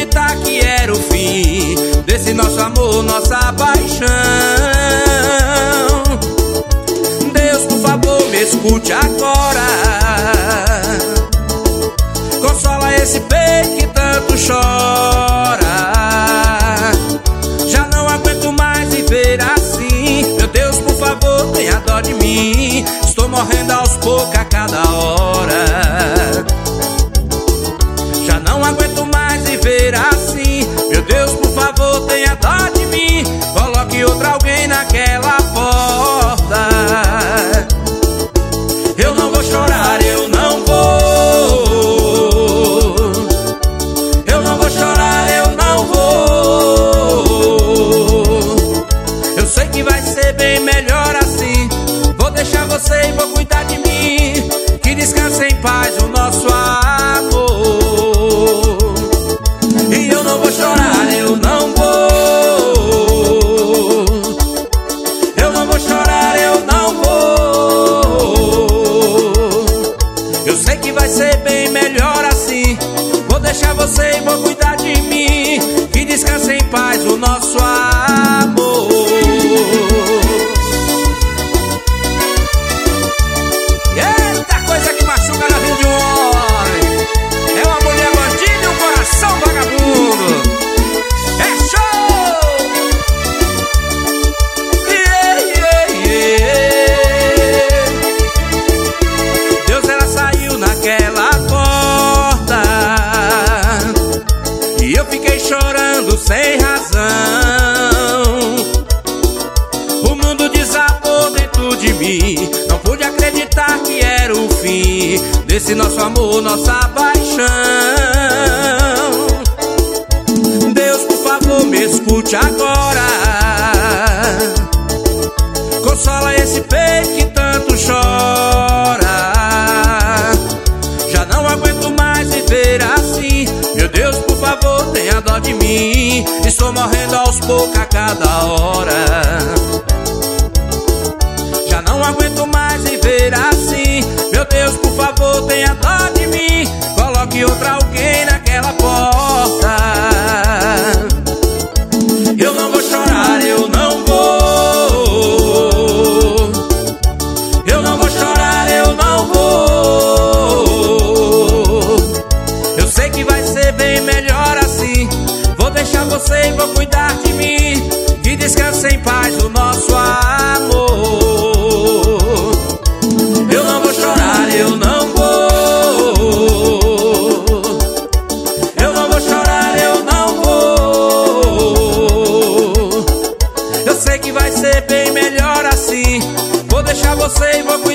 acreditar que era o fim desse nosso amor, nossa paixão. Deus, por favor, me escute agora. Consola esse peito que tanto chora. Já não aguento mais viver assim. Meu Deus, por favor, tenha dó de mim. Estou morrendo aos poucos a cada hora. Já não aguento mais viver assim. Meu Deus, por favor, tenha dó de mim. Coloque outra alguém naquela porta. Eu não vou chorar, eu não vou. Eu não vou chorar, eu não vou. Eu sei que vai ser bem melhor assim. Vou deixar você e vou cuidar de mim. Que descanse em paz o nosso amor. E eu não vou chorar, eu não vou. Eu não vou chorar, eu não vou. Eu sei que vai ser bem melhor assim. Vou deixar você e vou cuidar de mim. Que descanse em paz o nosso amor. Eita coisa que machuca na vida de um homem. É uma mulher bandida e um coração vagabundo. É show! Yeah, yeah, yeah. Deus, ela saiu naquela porta e eu fiquei chorando sem razão. O mundo desabou dentro de mim. Não pude acreditar que era o fim desse nosso amor, nossa paixão. Deus, por favor, me escute agora. Consola esse peito que tanto chora. Já não aguento mais viver assim. Meu Deus, por favor, tenha dó de mim. Estou morrendo aos poucos a cada hora. Já não aguento mais viver assim. Meu Deus, por favor, tenha dó de mim. Coloque outra alguém naquela porta. Eu não vou chorar, eu não vou. Eu não vou chorar, eu não vou. Eu sei que vai ser bem melhor assim. Vou deixar você e vou cuidar de mim. Que descanse em paz o nosso amor. Eu não vou chorar, eu não vou. Eu não vou chorar, eu não vou. Eu sei que vai ser bem melhor assim. Vou deixar você e vou